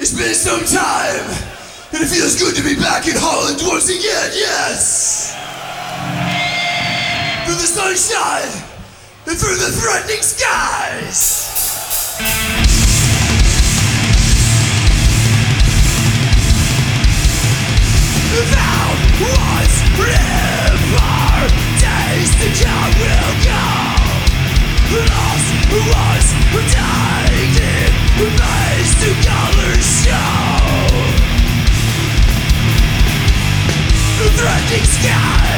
It's been some time, and it feels good to be back in Holland once again, yes! Through the sunshine, and through the threatening skies! Thou once river, days to come will go. Lost was dying in face to colors show. Threatening sky.